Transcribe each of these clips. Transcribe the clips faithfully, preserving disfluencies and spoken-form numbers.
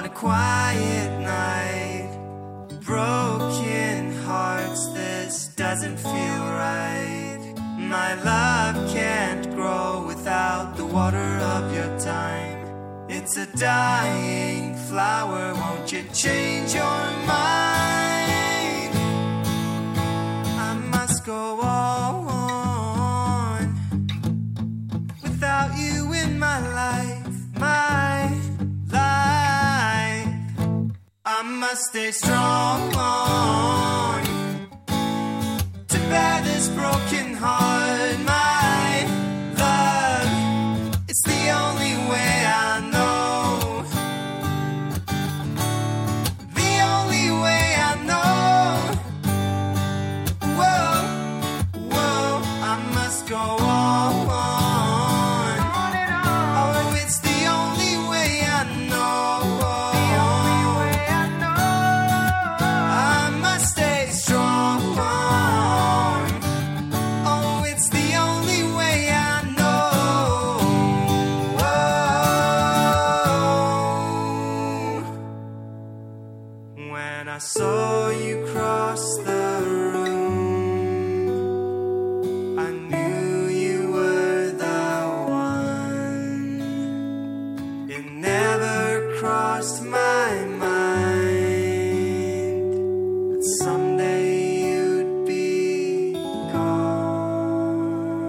a quiet night. Broken hearts, this doesn't feel right. My love can't grow without the water of your time. It's a dying flower, won't you change your mind? I must go on without you in my life, my life. I must stay strong to bear this broken heart, my love. It's the only way I know, the only way I know. Whoa, whoa, I must go on. Oh, it's the only way I know. I must stay strong. Oh, it's the only way I know. When I saw you cross the room, I knew you were the one. It never crossed my mind that someday you'd be gone.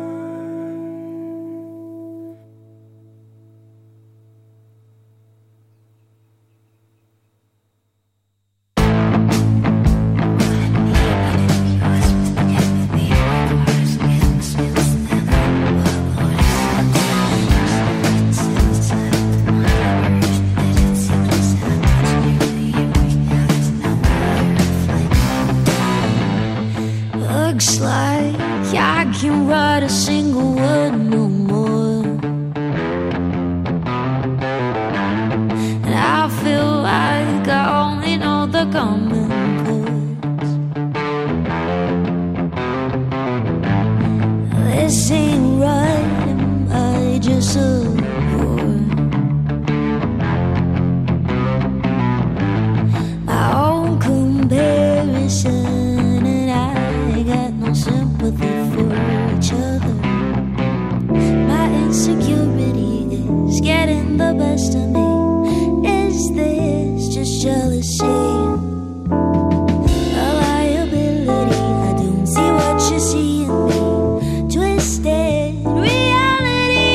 Looks like I can't write a single word no more, and I feel like I only know the common parts. This ain't right, am I just a whore? My own comparison, and I got no sympathy for each other. My insecurity is getting the best of me. Is this just jealousy? A liability, I don't see what you see in me. Twisted reality.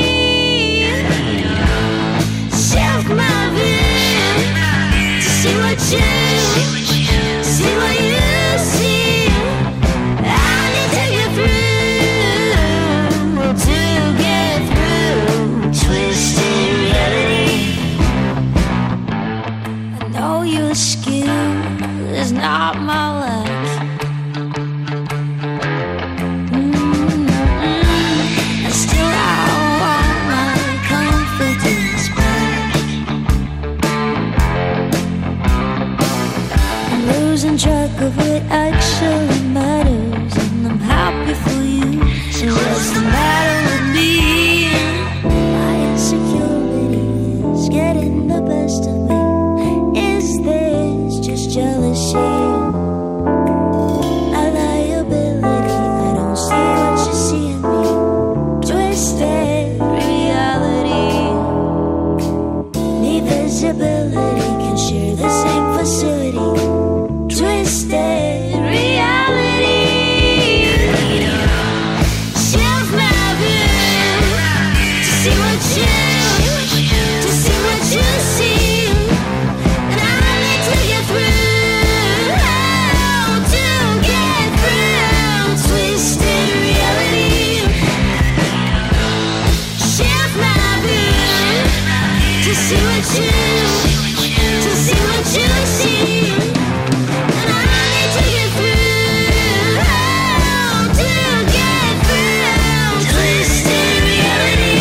Shift my view to see what you see, what you see. I need to get through, to get through twisted reality. I know your skill is not my lack. Mm-mm. And still I want my confidence back. I'm losing track of what actually matters, and I'm happy for you. So what's the matter with me? My insecurity is getting the best of me. Is this just jealousy? A liability, I don't see what you see in me. Twisted reality. Need visibility, can share the same facility. Twisted reality. Shift my view to see what you, to see what you see. And I need to get through, to get through twisted reality. Shift my view to see what you, to see what you see. And I need to get through, to get through twisted reality.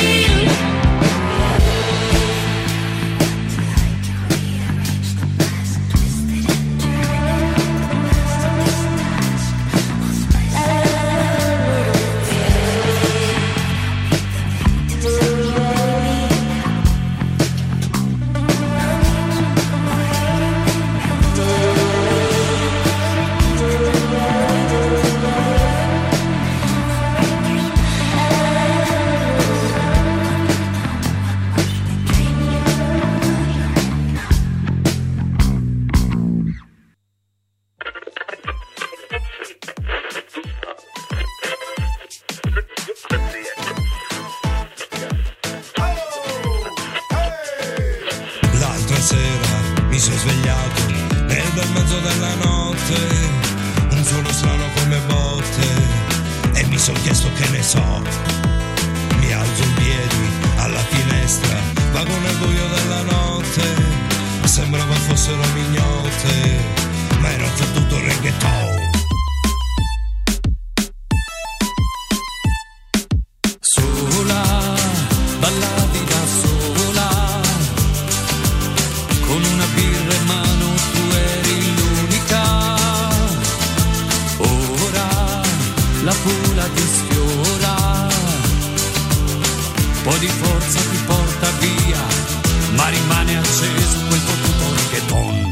sono svegliato nel bel mezzo della notte, un suono strano come botte, e mi son chiesto che ne so. Mi alzo in piedi alla finestra, vago nel buio della notte, sembrava fossero mignote, ma era un fottuto reggaeton. Sola, ballavi da sola, con una birra in mano tu eri l'unica. Ora la pula ti sfiora, poi di forza ti porta via, ma rimane acceso quel fottuto reggaeton.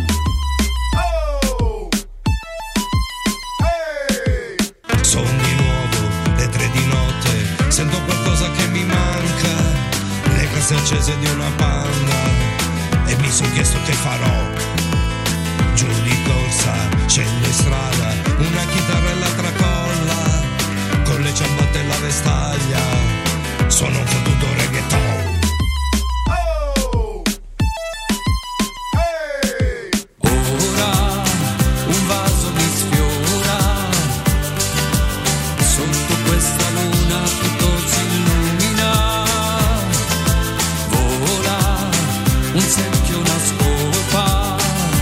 Son di nuovo le tre di notte, sento qualcosa che mi manca, le casse accese di una Panda, e mi son chiesto che farò. Giù di corsa, scendo in strada, una chitarra e la tracolla, con le ciabatte e la vestaglia, suono un fottuto reggaeton. Ora un vaso mi sfiora, sotto questa luna tutto si illumina. Vola un secchio, una scopa,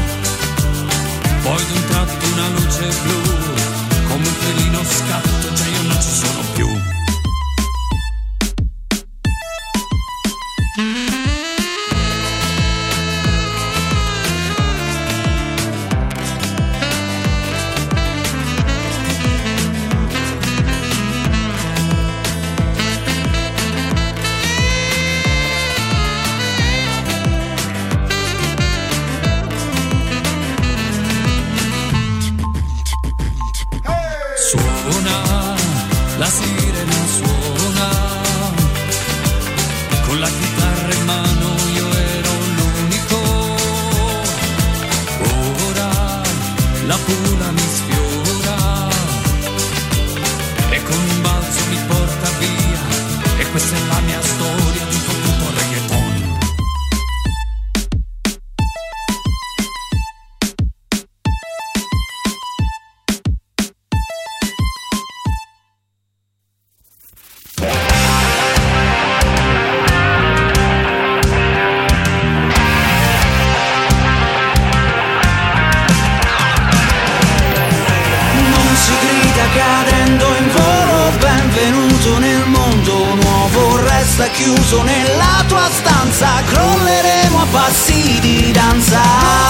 poi d'un tratto una luce blu, come un pelino scatto, cioè io non ci sono più. Suona, la sirena suona, con la chitarra in mano io ero l'unico. Ora la pula mi sfiora, e con un balzo mi porta via, e questa è la mia storia di un fottuto reggaeton. Cadendo in volo, benvenuto nel mondo nuovo, resta chiuso nella tua stanza, crolleremo a passi di danza.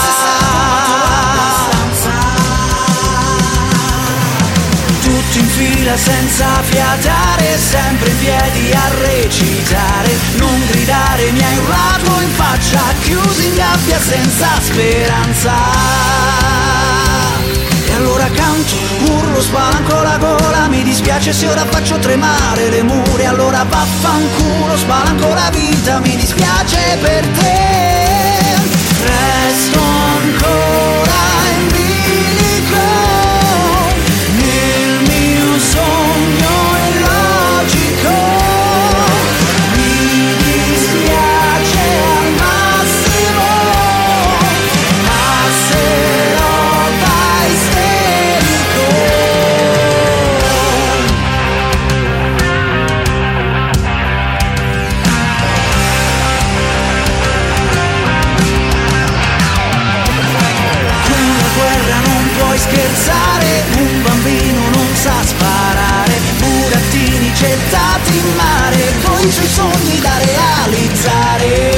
Tutti in fila senza fiatare, sempre in piedi a recitare, non gridare, mi hai urlato in faccia, chiusi in gabbia senza speranza. E allora canto, urlo, spalanco la gola, mi dispiace se ora faccio tremare le mura, allora vaffanculo, spalanco la vita, mi dispiace per te. Resto ancora in bilico, nel mio sogno illogico, mi dispiace al massimo, passerò da isterico. Con la guerra non puoi scherzare, un bambino non sa sparare, burattini gettati in mare, con i suoi sogni da realizzare.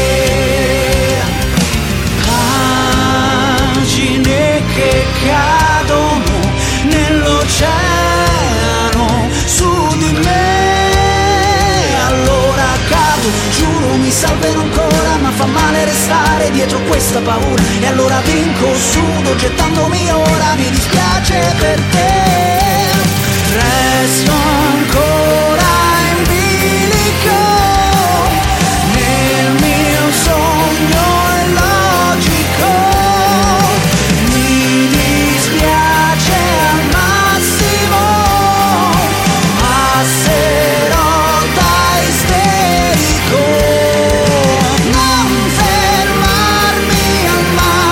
Pagine che cadono nell'oceano su di me, allora cado, giuro mi salverò ancora, ma fa male restare dietro questa paura, e allora vinco, sudo gettandomi ora, mi dispiace per te. Resto ancora in bilico, nel mio sogno illogico, mi dispiace al massimo, passerò da isterico. Non fermarmi al mare,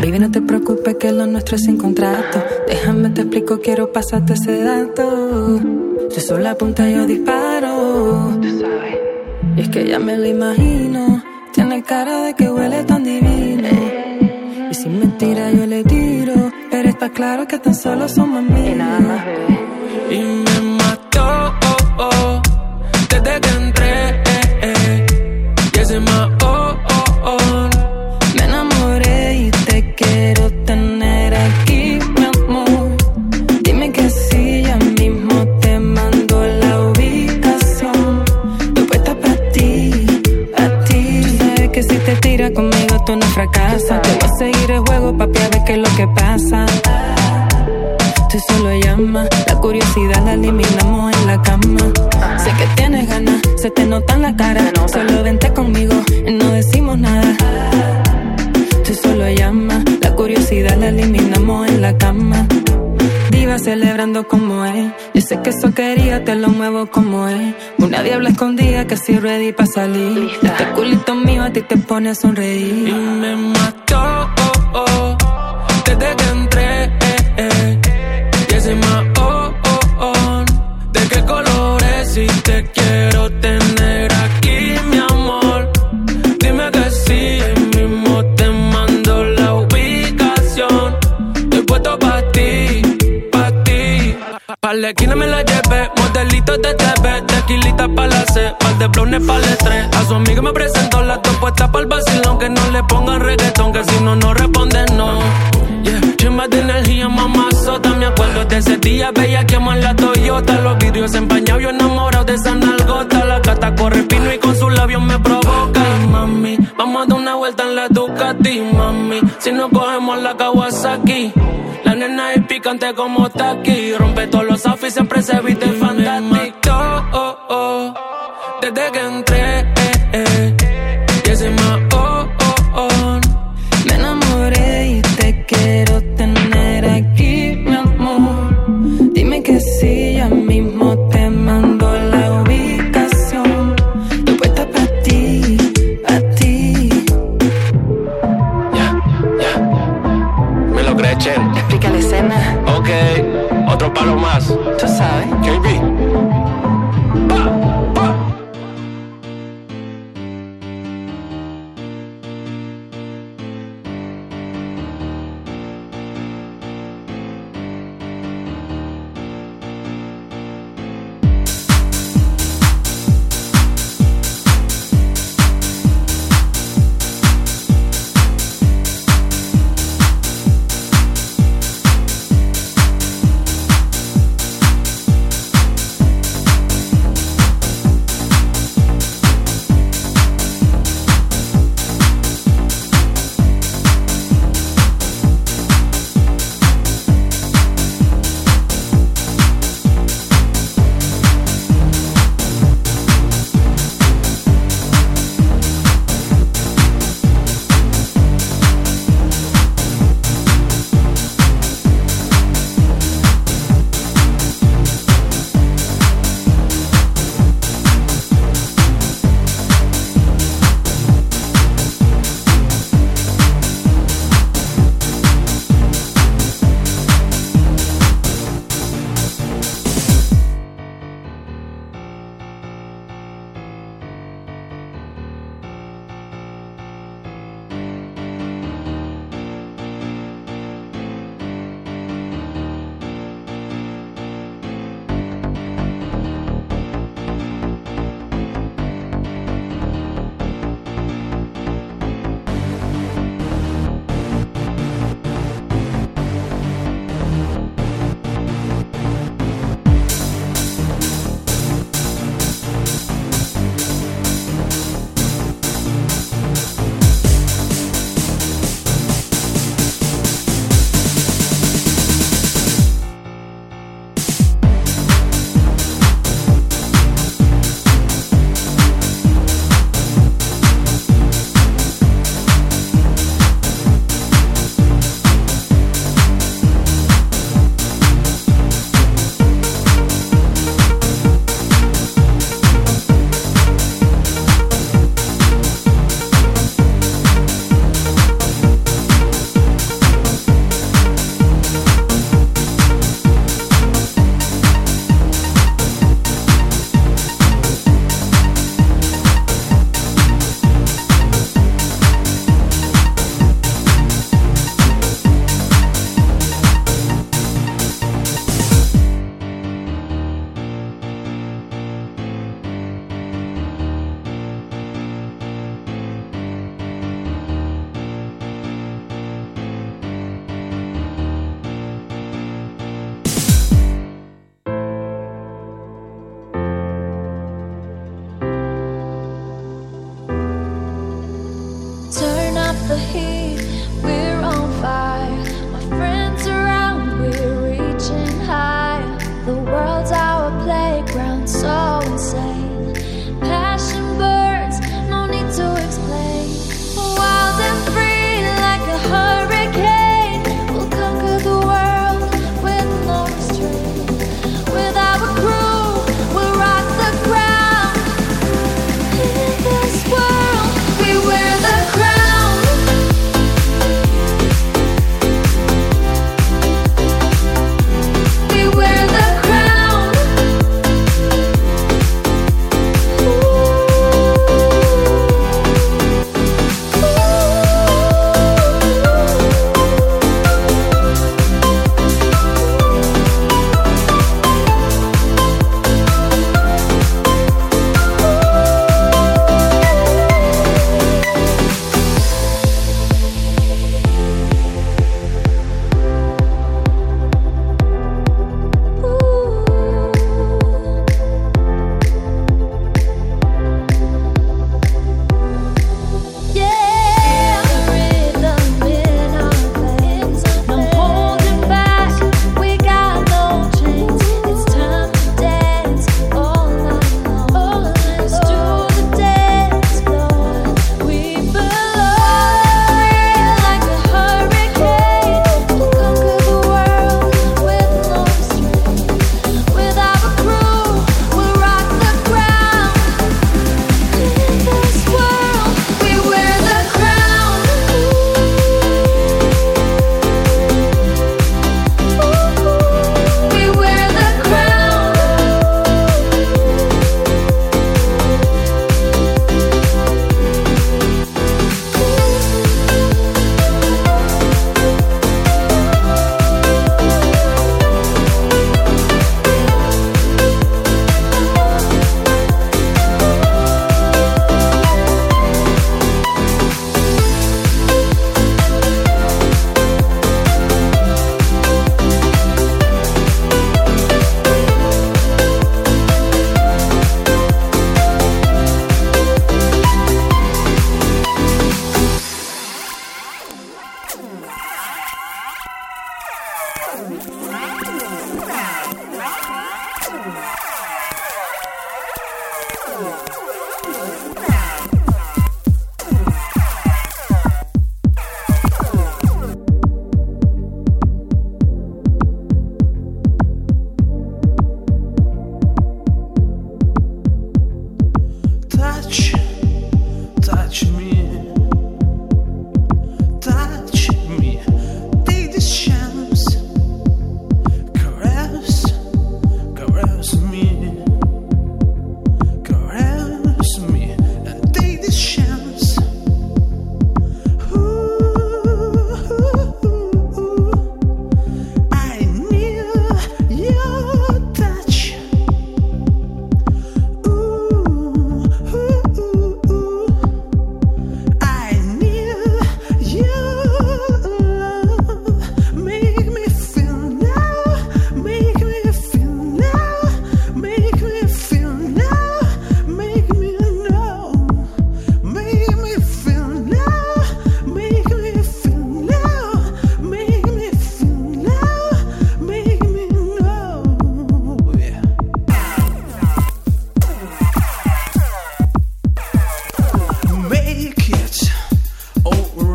Baby, no te preocupes que lo nuestro es sin contrato. Déjame te explico, quiero pasarte ese dato. Si soy la punta yo disparo. Y es que ya me lo imagino. Tiene cara de que huele tan divino. Y sin mentira yo le tiro. Pero está claro que tan solo somos amigos. Y nada más, bebé. Y me mató, oh, oh, desde que entré, eh, eh, y ese más, oh, oh, oh. Me enamoré y te quiero tener aquí, mi amor. Dime que sí, ya mismo te mando la ubicación. Estoy puesta pa' ti, a ti. Tú sabes que si te tiras conmigo tú no fracasas. Te voy a seguir el juego, papi, a ver qué es lo que pasa. Tú solo llamas, la curiosidad la eliminamos en la cama. Sé que tienes ganas, se te nota en la cara. Solo vente conmigo y no decimos nada. Tú solo llamas, la curiosidad la eliminamos en la cama. Diva celebrando como es. Yo sé que eso quería, te lo muevo como es. Una diabla escondida que si ready pa' salir. Este culito mío a ti te pone a sonreír. Y me mató, oh, oh, desde que entré, eh, eh. Y ese más, oh, oh, oh. ¿De qué colores si te quiero tener aquí, mi amor? Dime que sí, ahí mismo te mando la ubicación. Estoy puesto pa' ti, pa' ti. Pa' la esquina me la llevé, modelitos de T V, tequilita pa' la C, par de blones pa' el estrés. A su amiga me presentó las dos puestas pa' el vacilón. Que no le pongan reggaetón, que si no, no responden, no. Yeah, chimba de energía, mamazota. Me acuerdo de ese día, bella que en la Toyota. Los vidrios empañados, yo enamorado de esa nalgota. La gata corre pino y con sus labios me provoca. Ay, mami, vamos a dar una vuelta en la Ducati, mami. Si no cogemos la Kawasaki. La nena es picante como Taki. Rompe todos los outfits, siempre se viste fantástico. Oh, oh, desde que entré, eh, eh. Y ese más, oh, oh, oh. Me enamoré y te quiero tener aquí, mi amor. Dime que sí, ya mismo te mando la ubicación. Estoy puesta pa' ti, a ti. Ya, yeah, ya. Yeah. Me lo crees, Chen. Explica la escena. Ok, otro palo más. Tú sabes. K B. Pa, pa.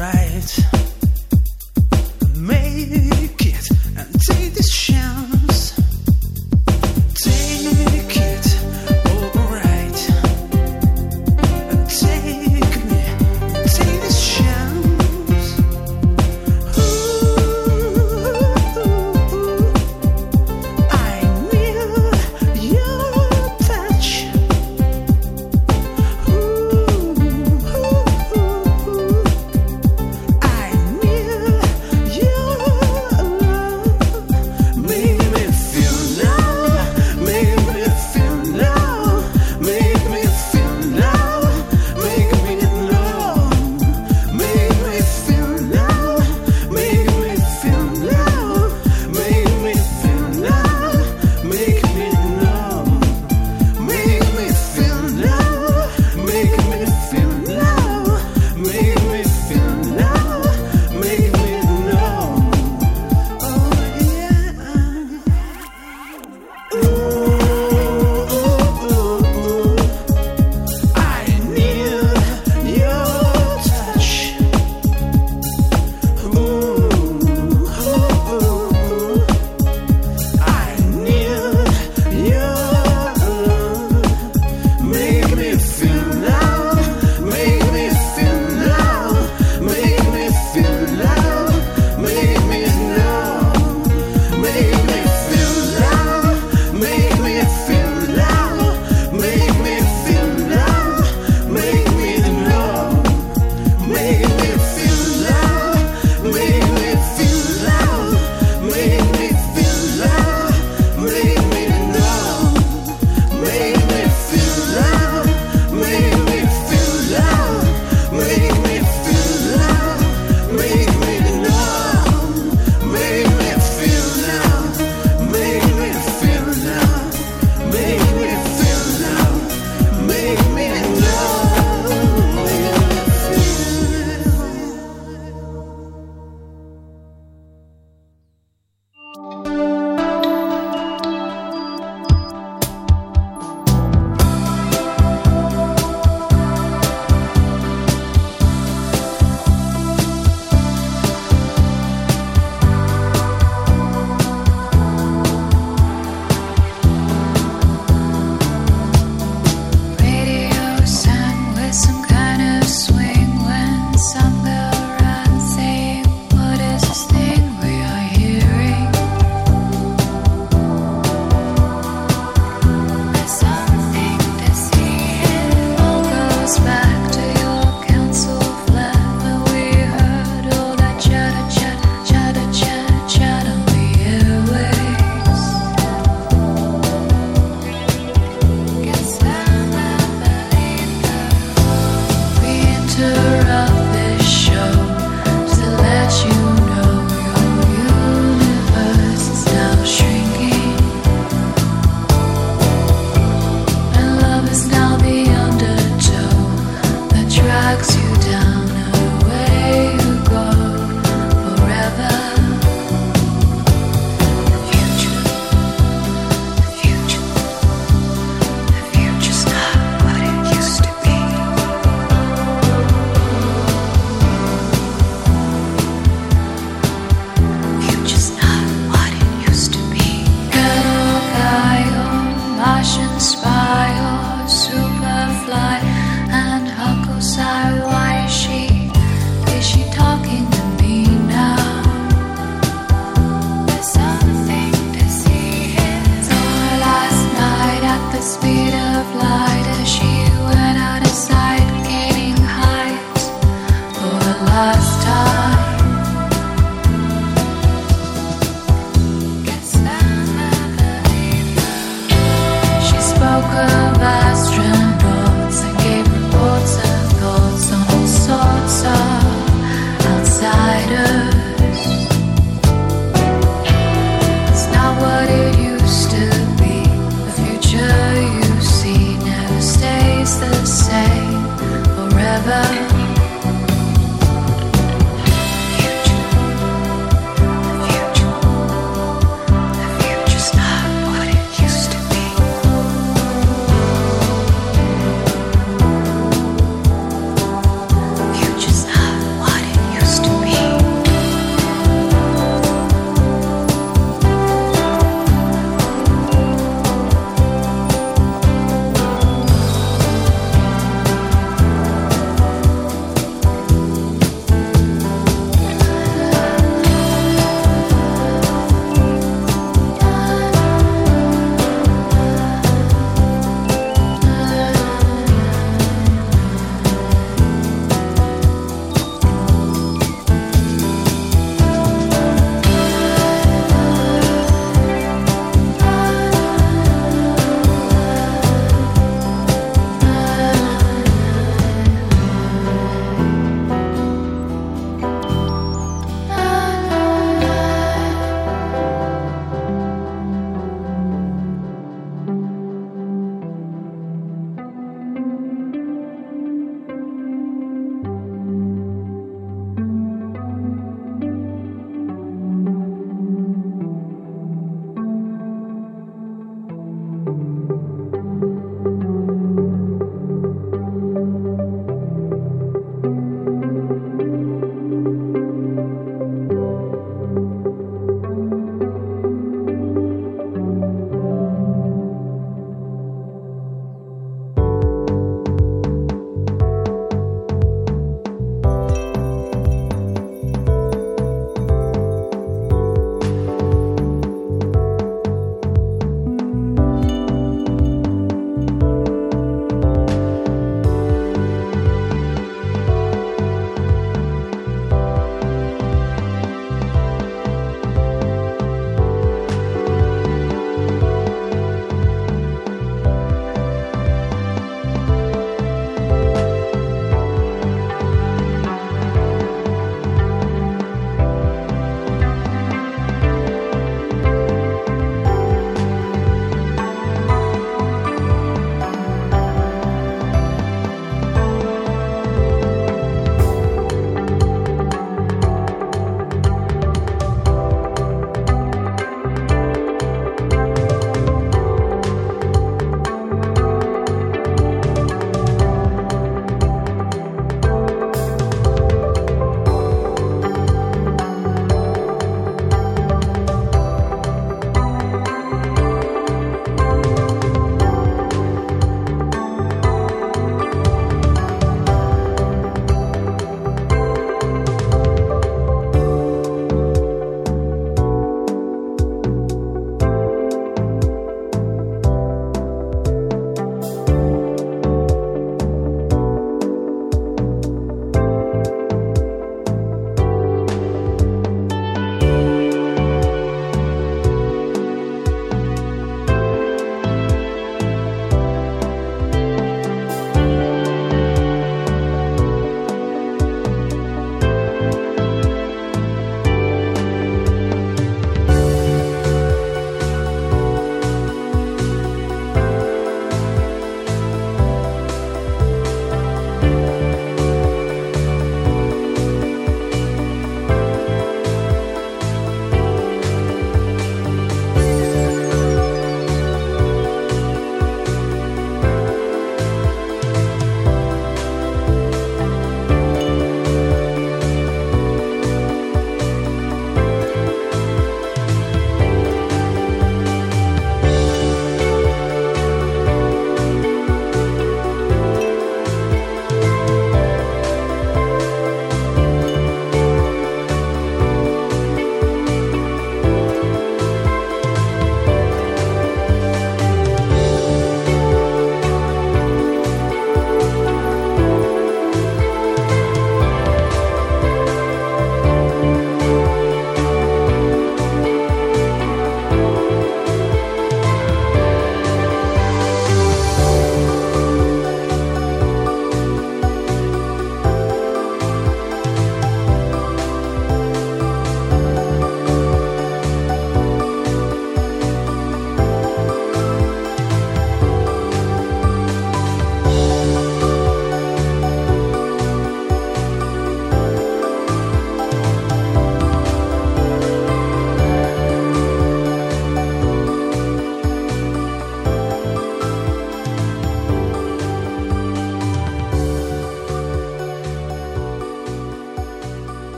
Future's not what it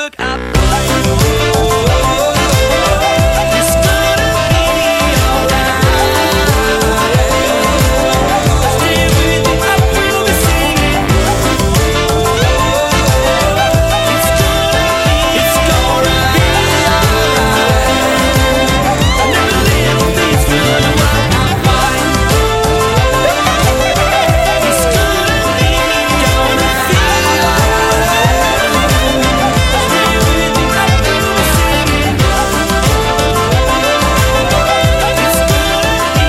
work out fine. It's gonna be alright. Stay with me, I will be singing. It's gonna be, it's gonna be alright. And every little thing's gonna work out fine. It's gonna be, gonna feel alright. Stay with me, I will be singing. It's gonna be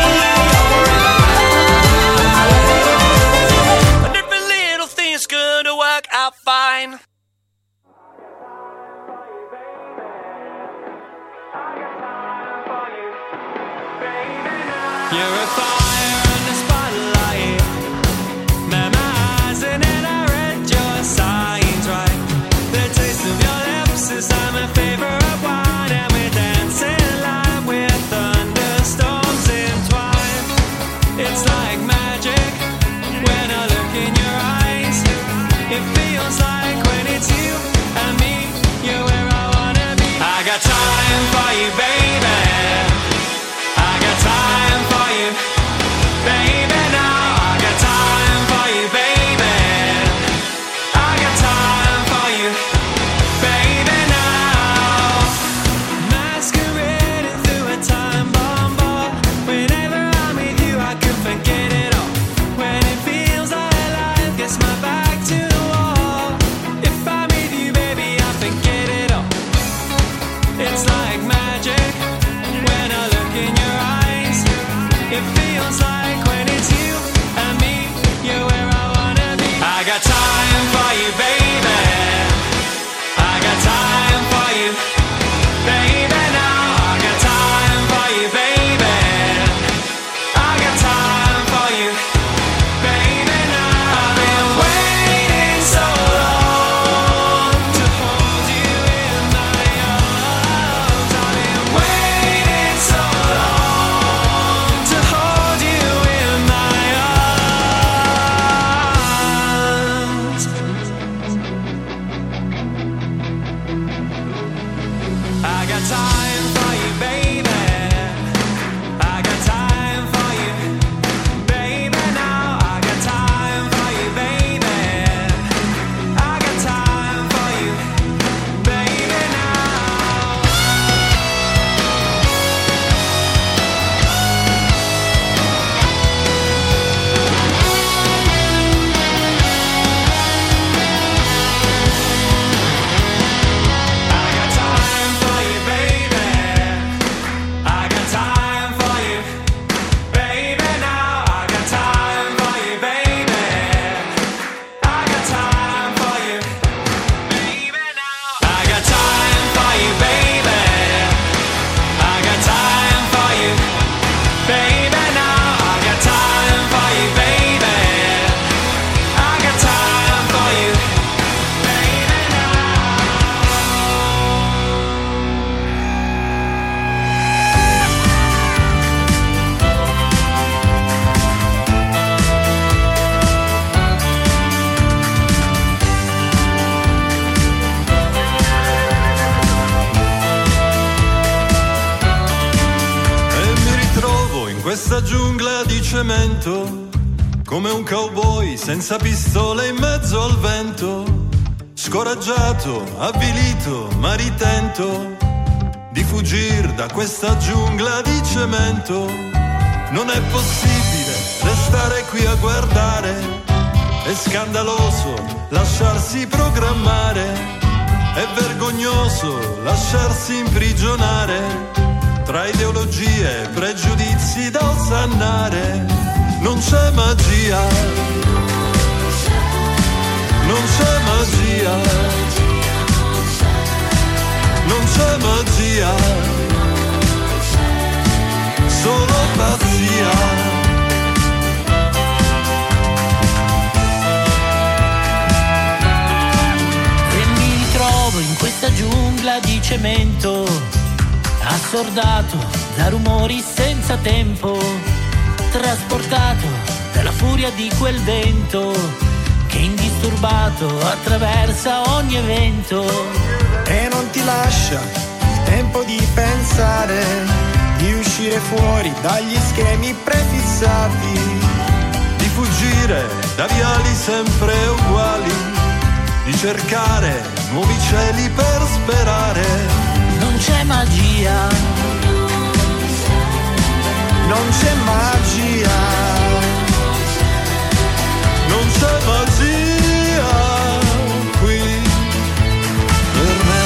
alright. And every little thing's gonna work out fine. You're a fire in the spotlight, memorizing and I read your signs right. The taste of your lips is my favorite wine, and we dance in line with thunderstorms entwined. It's like magic when I look in your eyes. It feels like when it's you and me, you're where I wanna be. I got time for you, baby. I got time for you, baby. Now I got time for you, baby. I got time for you, baby. Now masquerading through a time bomb ball. Whenever I'm with you, I can forget it all. When it feels like life gets my back to the wall. If I'm with you, baby, I forget it all. It's like magic when I look in your eyes. It feels like when it's you and me, you're where I wanna be. I got time for you, baby. I got time for you, baby. Now I got time for you, baby. I got time for you, baby. Now I've been waiting so long to hold you in my arms. I've been waiting so long to hold you in my arms. I got time for you, baby. I got time for you, baby. Now I got time for you, baby. I got time for you, baby. Now I got time for you, baby. I got time for you, baby. Now I got time for you, baby. I got time for you, baby. Now I got time for you, baby. I got time for you, baby. Now I got time for you, baby. I got time for you, baby. Now E mi ritrovo in questa giungla di cemento, come un cowboy senza pistole in mezzo al vento, scoraggiato, avvilito, ma ritento di fuggir da questa giungla di cemento. Non è possibile restare qui a guardare, è scandaloso lasciarsi programmare, è vergognoso lasciarsi imprigionare tra ideologie e pregiudizi da osannare. Non c'è magia, non c'è magia, non c'è magia, solo pazzia. In questa giungla di cemento, assordato da rumori senza tempo, trasportato dalla furia di quel vento che indistinto indisturbato attraversa ogni evento e non ti lascia tempo di pensare, di uscire fuori dagli schemi prefissati, di fuggire da viali sempre uguali, di cercare nuovi cieli per sperare. Non c'è magia, non c'è magia, non c'è magia qui per me.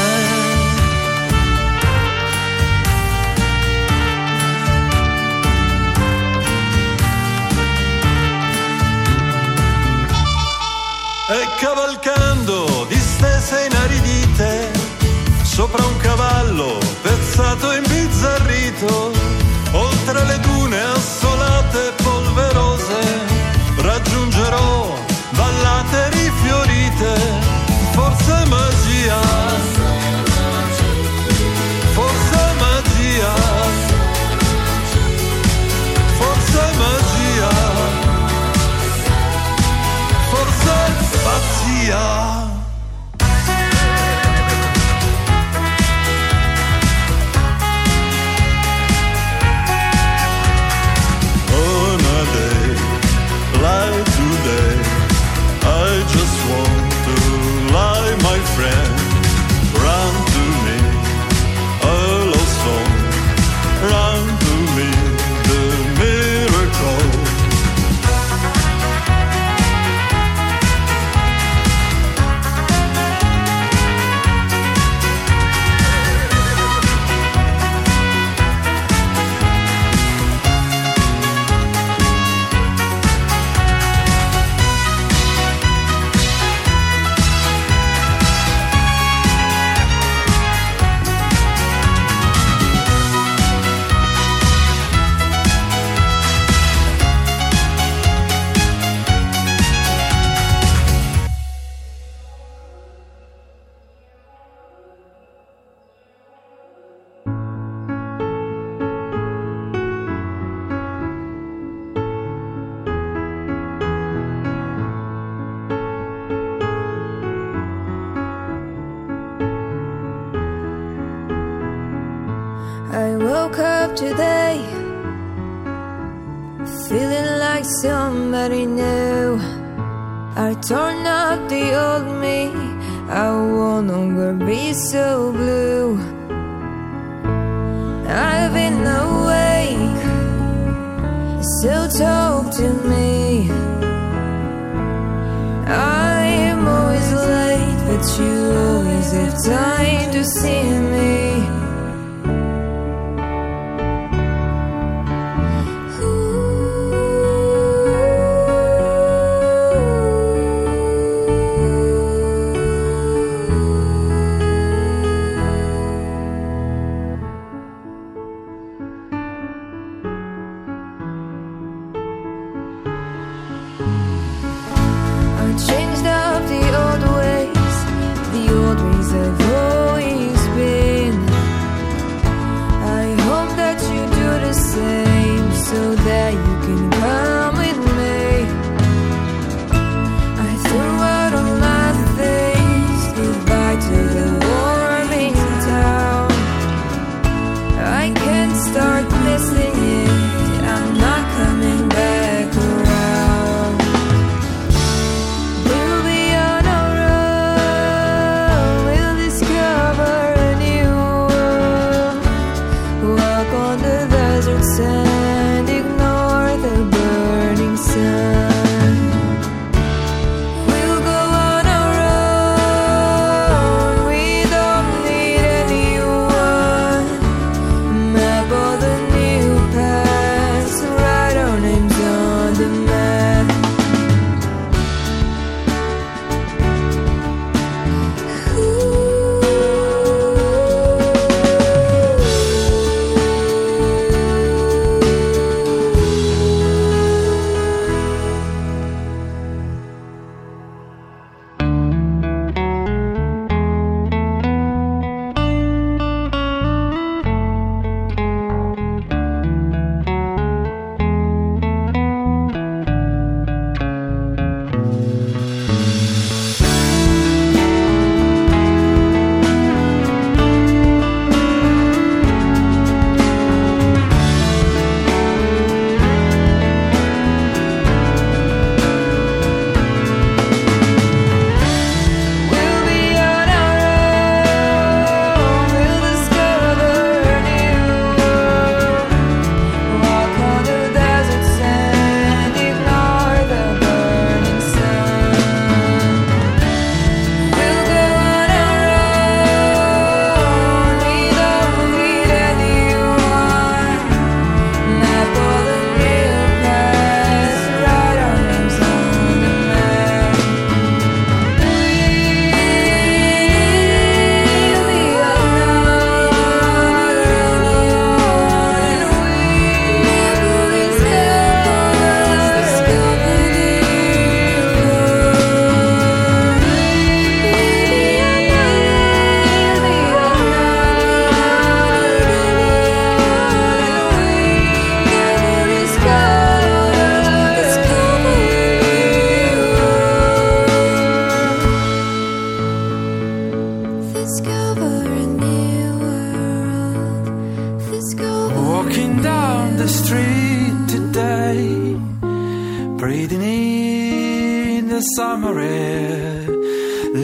E cavalcando distese inaridite sopra un cavallo pezzato e imbizzarrito, oltre le dune assolate e polverose, raggiungerò vallate rifiorite. Forse magia, forse magia, forse magia, forse pazzia. Like today, I just want to lie, my friend. Run to me, a love song. Run to me, the miracle. I woke up today feeling like somebody new. I torn up the old me, I will no longer be so blue. I've been awake, so talk to me. I am always late, but you always have time to see me. Changed up the old ways, the old ways I've always been.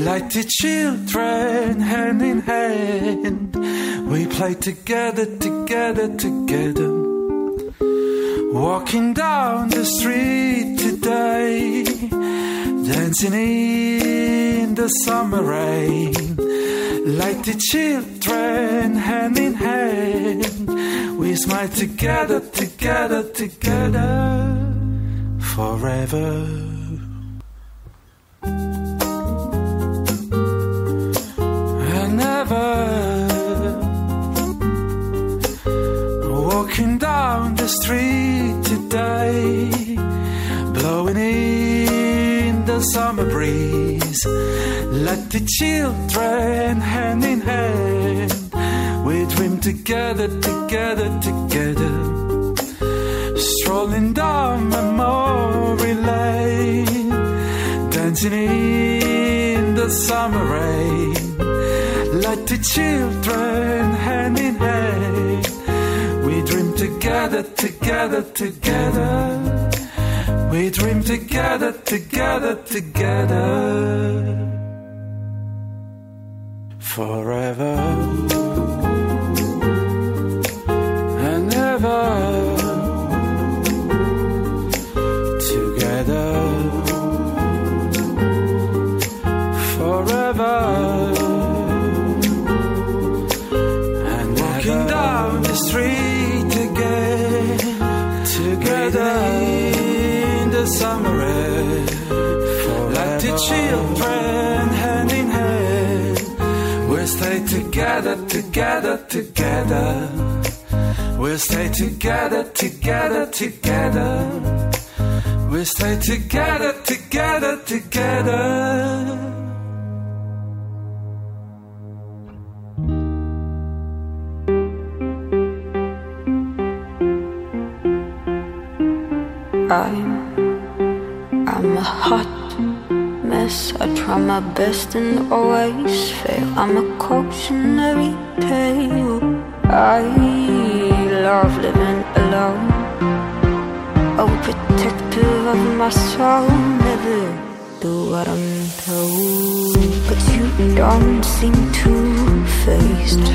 Like the children, hand in hand, we play together, together, together. Walking down the street today, dancing in the summer rain. Like the children, hand in hand, we smile together, together, together, forever. And never. Walking down the street today, blowing in the summer breeze. Like the children, hand in hand, we dream together, together, together. Strolling down memory lane, dancing in the summer rain. Like the children, hand in hand, we dream together, together, together. We dream together, together, together, forever and ever. Together, forever. And walking ever. Down the street again, together in the summer air, like the children, hand in hand, we'll stay together, together, together. We'll stay together, together, together. We'll stay together, together, together. I'm, I'm a hot mess. I try my best and always fail. I'm a cautionary tale. I love living alone, overprotective of my soul. Never do what I'm told, but you don't seem too faced.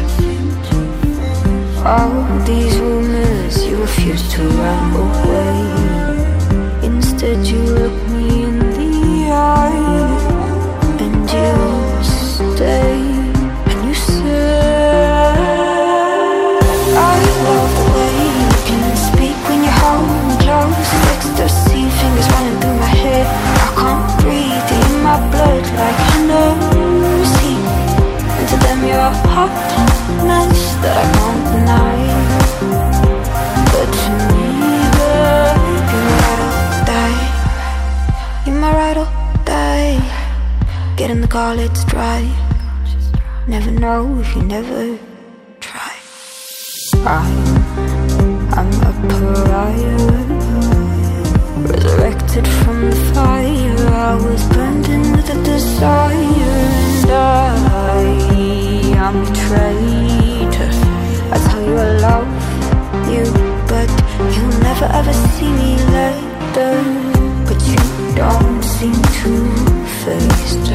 All these rumors, you refuse to run away. Instead you look me in the eye, and you stay, and you say, I love the way you can speak when you're home close. Ecstasy, fingers running through my head. I can't breathe in my blood like Hennessy. And to them you're a hot mess that I can't deny. But to me, girl, you're my ride or die. You're my ride or die. Get in the car, let's drive. Never know if you never try. I'm, I'm a pariah, resurrected from the fire. I was burned in with a desire, and I, I'm a traitor. I tell you I love you, but you'll never ever see me later. But you don't seem too faced.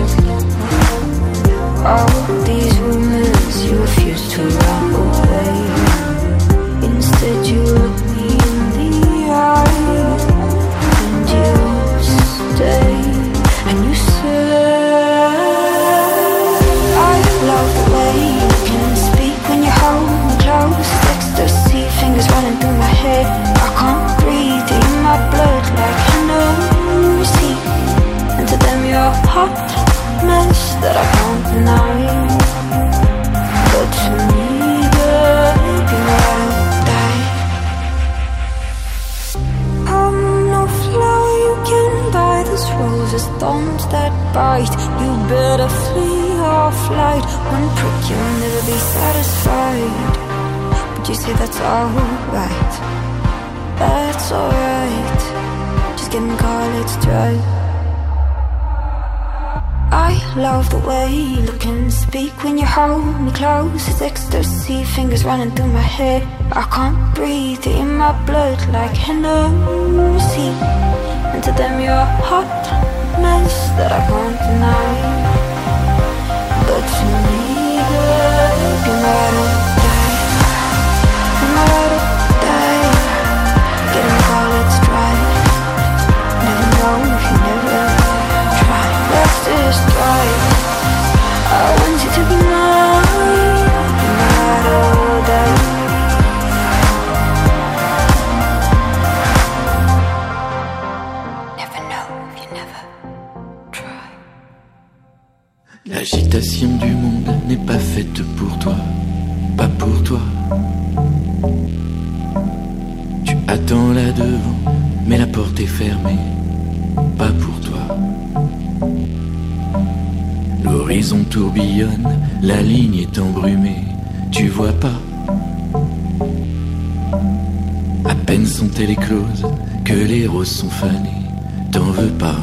All these rumors, you refuse to run away. Instead you look me in the eye, and you stay, and you say, I love the way you can speak when you're home close. Ecstasy, fingers running through my head. I can't breathe in my blood like Hennessy. And to them you're a hot mess that I can't deny. But to me, girl, you're my ride or die. I'm no flower you can buy. There's roses, thorns that bite. You better flee or flight. One prick, you'll never be satisfied. But you say that's alright. That's alright. Just get in the car, let's drive. I love the way you look and speak when you hold me close. It's ecstasy, fingers running through my head. I can't breathe in my blood like Hennessy. And to them you're a hot mess that I can't deny. L'agitation du monde n'est pas faite pour toi, pas pour toi. Tu attends là devant, mais la porte est fermée, pas pour toi. L'horizon tourbillonne, la ligne est embrumée, tu vois pas. À peine sont-elles écloses que les roses sont fanées, t'en veux pas.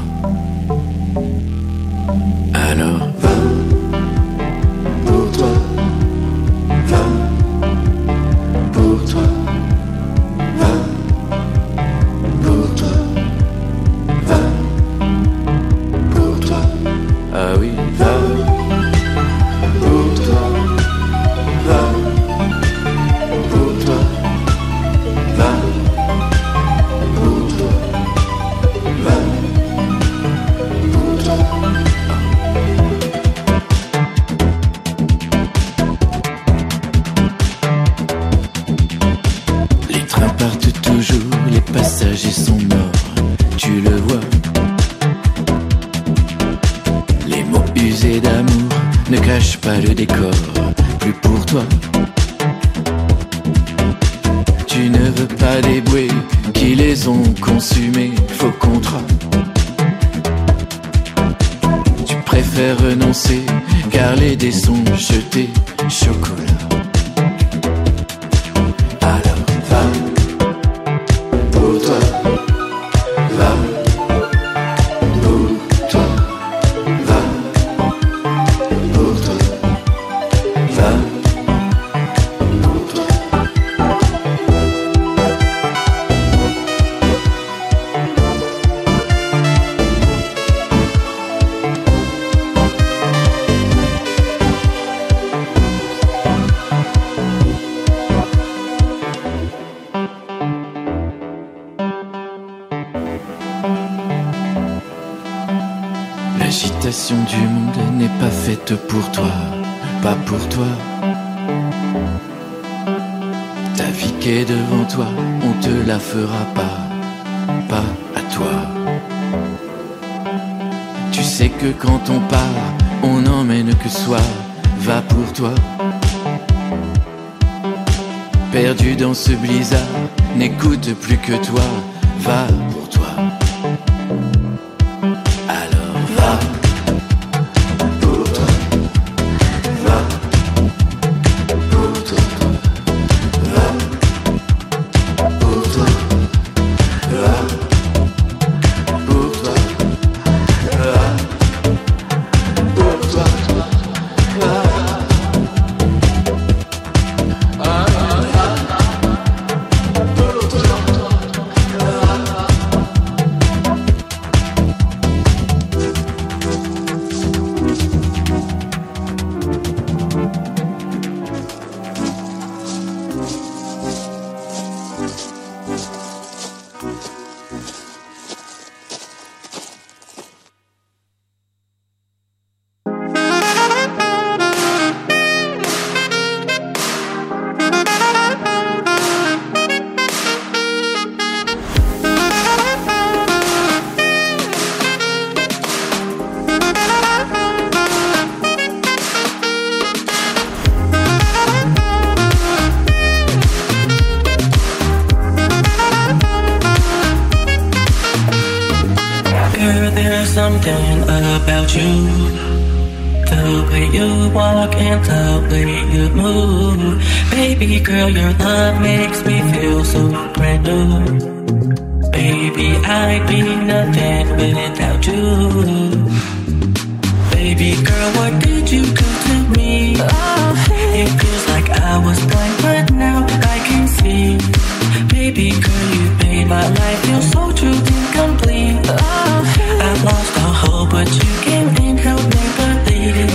Alors va, pour toi, va, pour toi, va, pour toi, va, pour toi, ah oui, va, pour toi, va, pour toi, va, pour toi, va, pour toi. Partent toujours, les passagers sont morts, tu le vois. Les mots usés d'amour ne cachent pas le décor, plus pour toi. Tu ne veux pas des bouées qui les ont consumés, faux contrat. Tu préfères renoncer car les dés sont jetés, chocolat. L'agitation du monde n'est pas faite pour toi, pas pour toi. Ta vie qui est devant toi, on te la fera pas, pas à toi. Tu sais que quand on part, on n'emmène que soi, va pour toi. Perdu dans ce blizzard, n'écoute plus que toi, va pour toi. Something about you, the way you walk and the way you move. Baby girl, your love makes me feel so brand new. Baby, I'd be nothing without you. Baby girl, what did you do to me? Oh, hey. It feels like I was blind, but now I can see. Baby girl, you made my life feel so true and complete. Oh, hey. I lost all hope, but you came and helped me believe.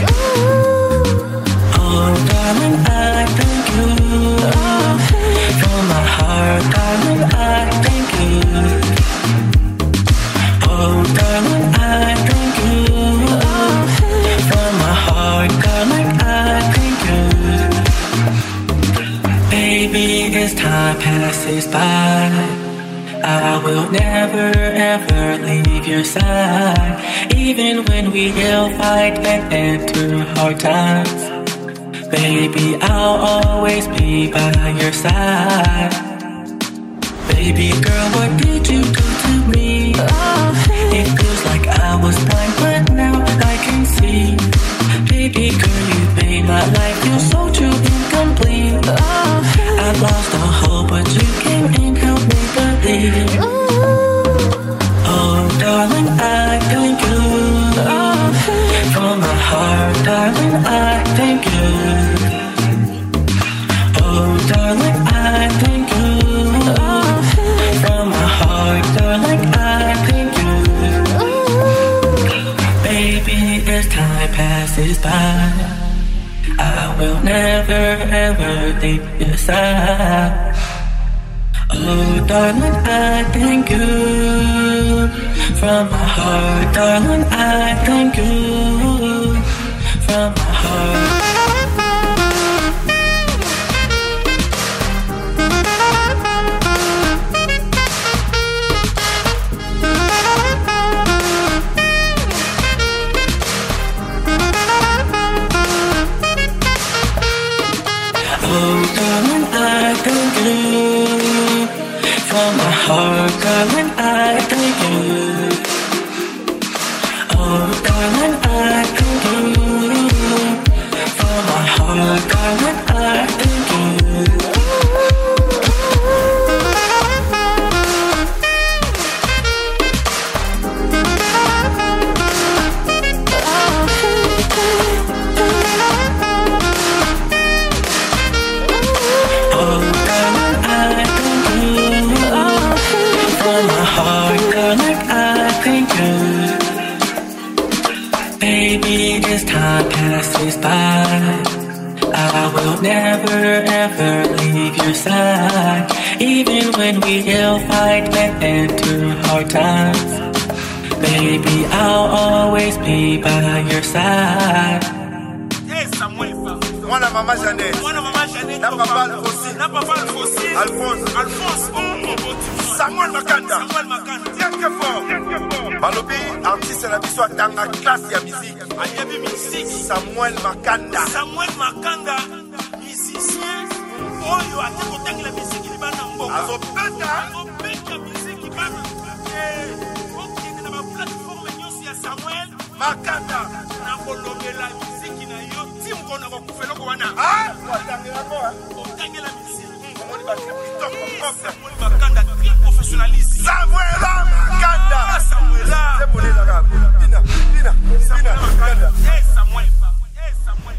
Oh, darling, I thank you. Oh, hey. From my heart, darling, I thank you. Oh, darling, I thank you. Oh, hey. From my heart, darling, I thank you. Baby, as time passes by, I will never ever leave your side. Even when we yell, fight, and enter hard times, baby, I'll always be by your side. Baby girl, what did you do to me? It feels like I was blind, but now I can see. Baby girl, you made my life feel so true and complete. I lost all hope, but you came and helped me believe. Oh, darling, I thank you. From my heart, darling, I thank you. Oh, darling, I thank you. From my heart, darling, I thank you. Baby, as time passes by, I will never ever leave your side. Oh, darling, I thank you. From my heart, darling, I thank you. From my heart. From my heart, darling, I thank you. Oh, darling, I thank you. From my heart, darling, I thank you. Baby, as time passes by, I will never ever leave your side. Even when we yell, fight, and enter hard times, baby, I'll always be by your side. Hey, Samuel, mwana mama Janet, mwana mama Janet, na papa Alphonse, na papa Alphonse, Alphonse, Alphonse, oh, Samuel Makanda, Samuel Makanda, quelque fort. Balobi, artiste na biso atanga classe ya musique. Ayabi musique. Samuel Makanda. Samuel Makanda, musicien. Oyo atako tanga la musique li bana mboka. Azopeta, azopeta musique li bana. Eh, ok, na ba plateforme nyosi ya Samuel Makanda. Na kolobela musique na yo tim kona ko kufelo ko wana. Ah, watangela ko. Otangela musique. Komoni ba top top. Samuel Makanda très professionnaliste. Samuel Makanda. Samuel. C'est pour les arabes. Dina, Dina, Dina Makanda. Hey Samuel. Hey Samuel.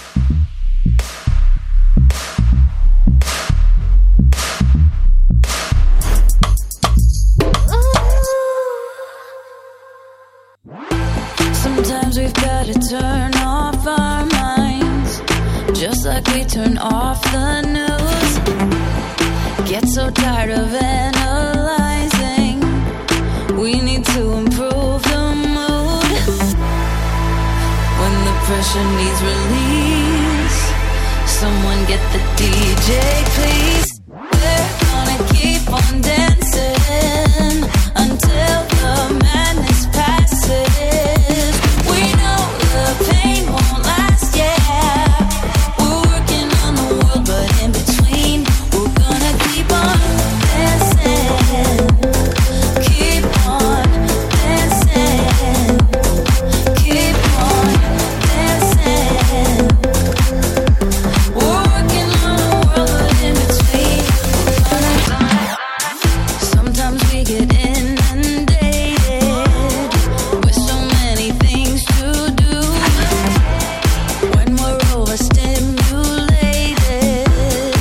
Sometimes we've got to turn off our minds, just like we turn off the news. Get so tired of analyzing. We need to improve the mood. When the pressure needs release, someone get the D J, please. We're gonna keep on dancing until the madness